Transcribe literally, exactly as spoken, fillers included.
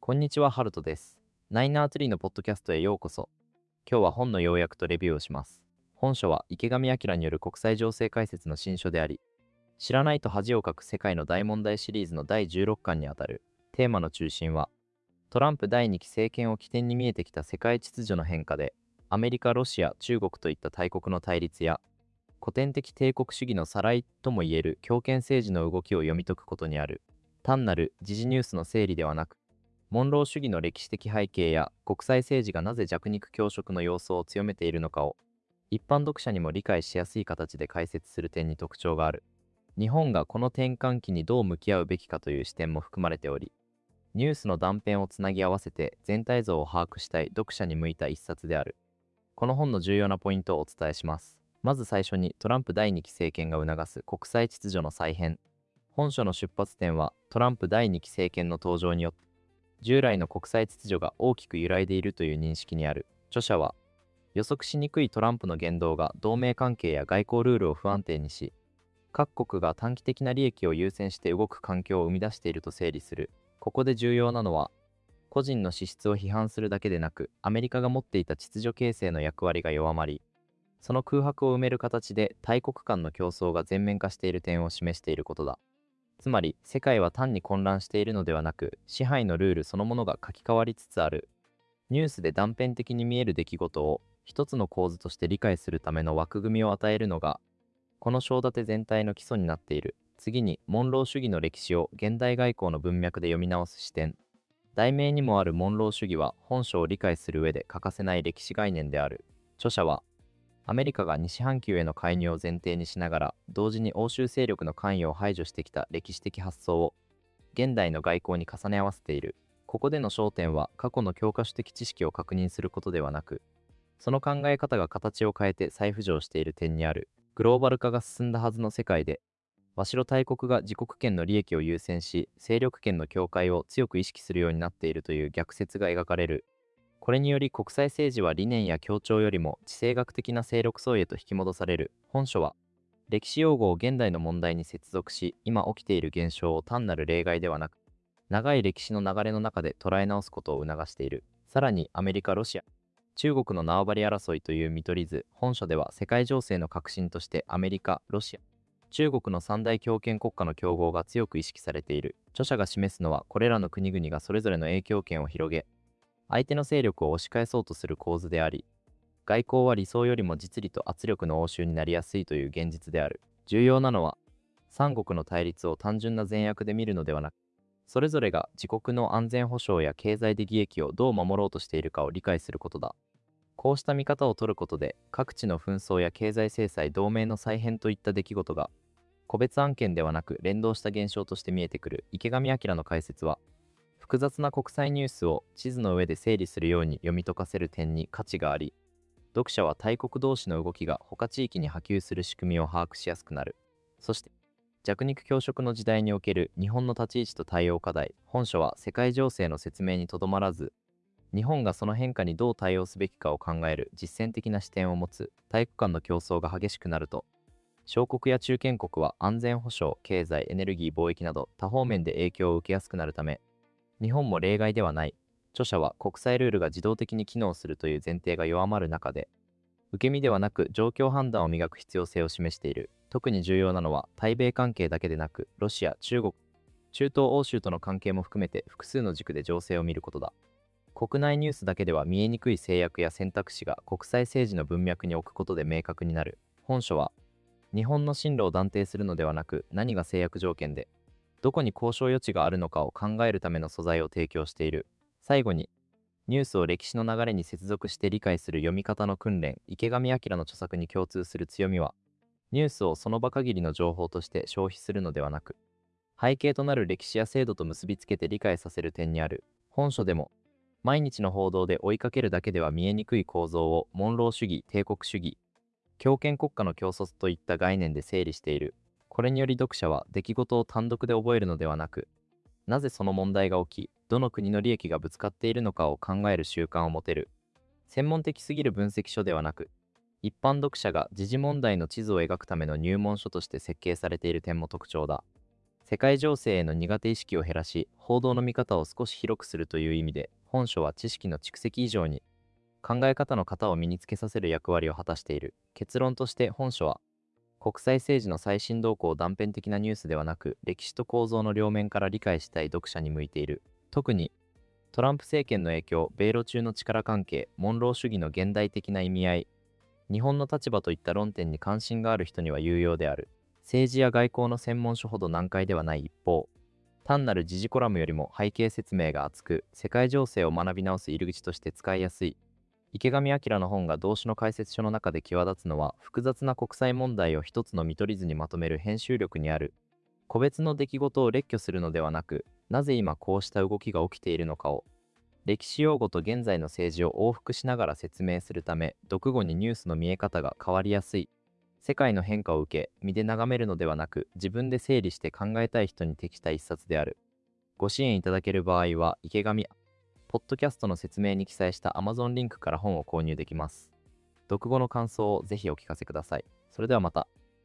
こんにちは、ハルトです。ナイナーツリーのポッドキャストへようこそ。今日は本の要約とレビューをします。本書は池上彰による国際情勢解説の新書であり、知らないと恥をかく世界の大問題シリーズのだいじゅうろっかんにあたる。テーマの中心は、トランプだいにき政権を起点に見えてきた世界秩序の変化で、アメリカ、ロシア、中国といった大国の対立や、古典的帝国主義の再来ともいえる強権政治の動きを読み解くことにある。単なる時事ニュースの整理ではなく、モンロー主義の歴史的背景や国際政治がなぜ弱肉強食の様相を強めているのかを一般読者にも理解しやすい形で解説する点に特徴がある。日本がこの転換期にどう向き合うべきかという視点も含まれており、ニュースの断片をつなぎ合わせて全体像を把握したい読者に向いた一冊である。この本の重要なポイントをお伝えします。まず最初にトランプだいにき政権が促す国際秩序の再編。本書の出発点はトランプだいにき政権の登場によって従来の国際秩序が大きく揺らいでいるという認識にある。著者は、予測しにくいトランプの言動が同盟関係や外交ルールを不安定にし、各国が短期的な利益を優先して動く環境を生み出していると整理する。ここで重要なのは、個人の資質を批判するだけでなく、アメリカが持っていた秩序形成の役割が弱まり、その空白を埋める形で大国間の競争が全面化している点を示していることだ。つまり、世界は単に混乱しているのではなく、支配のルールそのものが書き換わりつつある。ニュースで断片的に見える出来事を一つの構図として理解するための枠組みを与えるのが、この章立て全体の基礎になっている。次に、モンロー主義の歴史を現代外交の文脈で読み直す視点。題名にもあるモンロー主義は、本書を理解する上で欠かせない歴史概念である。著者は、アメリカが西半球への介入を前提にしながら、同時に欧州勢力の関与を排除してきた歴史的発想を、現代の外交に重ね合わせている。ここでの焦点は、過去の教科書的知識を確認することではなく、その考え方が形を変えて再浮上している点にある。グローバル化が進んだはずの世界で、和白大国が自国権の利益を優先し、勢力圏の境界を強く意識するようになっているという逆説が描かれる。これにより国際政治は理念や協調よりも地政学的な勢力層へと引き戻される。本書は、歴史用語を現代の問題に接続し、今起きている現象を単なる例外ではなく、長い歴史の流れの中で捉え直すことを促している。さらに、アメリカ、ロシア、中国の縄張り争いという見取り図、本書では世界情勢の核心としてアメリカ、ロシア、中国の三大強権国家の競合が強く意識されている。著者が示すのは、これらの国々がそれぞれの影響圏を広げ、相手の勢力を押し返そうとする構図であり、外交は理想よりも実利と圧力の応酬になりやすいという現実である。重要なのは、三国の対立を単純な善悪で見るのではなく、それぞれが自国の安全保障や経済的利益をどう守ろうとしているかを理解することだ。こうした見方を取ることで、各地の紛争や経済制裁、同盟の再編といった出来事が、個別案件ではなく連動した現象として見えてくる。池上彰の解説は、複雑な国際ニュースを地図の上で整理するように読み解かせる点に価値があり、読者は大国同士の動きが他地域に波及する仕組みを把握しやすくなる。そして、弱肉強食の時代における日本の立ち位置と対応課題。本書は世界情勢の説明にとどまらず、日本がその変化にどう対応すべきかを考える実践的な視点を持つ。大国間の競争が激しくなると、小国や中堅国は安全保障、経済、エネルギー、貿易など多方面で影響を受けやすくなるため、日本も例外ではない。著者は国際ルールが自動的に機能するという前提が弱まる中で、受け身ではなく状況判断を磨く必要性を示している。特に重要なのは、対米関係だけでなく、ロシア、中国、中東欧州との関係も含めて複数の軸で情勢を見ることだ。国内ニュースだけでは見えにくい制約や選択肢が国際政治の文脈に置くことで明確になる。本書は、日本の進路を断定するのではなく、何が制約条件で、どこに交渉余地があるのかを考えるための素材を提供している。最後に、ニュースを歴史の流れに接続して理解する読み方の訓練。池上彰の著作に共通する強みは、ニュースをその場限りの情報として消費するのではなく、背景となる歴史や制度と結びつけて理解させる点にある。本書でも、毎日の報道で追いかけるだけでは見えにくい構造をモンロー主義、帝国主義、強権国家の競争といった概念で整理している。これにより読者は出来事を単独で覚えるのではなく、なぜその問題が起き、どの国の利益がぶつかっているのかを考える習慣を持てる。専門的すぎる分析書ではなく、一般読者が時事問題の地図を描くための入門書として設計されている点も特徴だ。 世界情勢への苦手意識を減らし、報道の見方を少し広くするという意味で、本書は知識の蓄積以上に考え方の型を身につけさせる役割を果たしている。結論として本書は、国際政治の最新動向を断片的なニュースではなく、歴史と構造の両面から理解したい読者に向いている。特に、トランプ政権の影響、米ロ中の力関係、モンロー主義の現代的な意味合い、日本の立場といった論点に関心がある人には有用である。政治や外交の専門書ほど難解ではない一方、単なる時事コラムよりも背景説明が厚く、世界情勢を学び直す入り口として使いやすい。池上彰の本が同種の解説書の中で際立つのは、複雑な国際問題を一つの見取り図にまとめる編集力にある。個別の出来事を列挙するのではなく、なぜ今こうした動きが起きているのかを、歴史用語と現在の政治を往復しながら説明するため、読後にニュースの見え方が変わりやすい。世界の変化を受け、身で眺めるのではなく、自分で整理して考えたい人に適した一冊である。ご支援いただける場合は、池上ポッドキャストの説明に記載した Amazon リンクから本を購入できます。読後の感想をぜひお聞かせください。それではまた。